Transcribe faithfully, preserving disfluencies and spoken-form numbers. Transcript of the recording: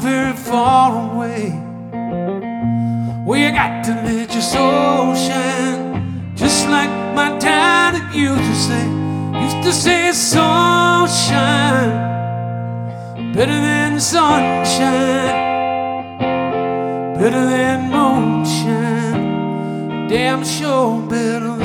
very far away. Well, you got to let your soul shine, just like my daddy used to say. Used to say soul shine better than sunshine, better than moonshine, damn sure better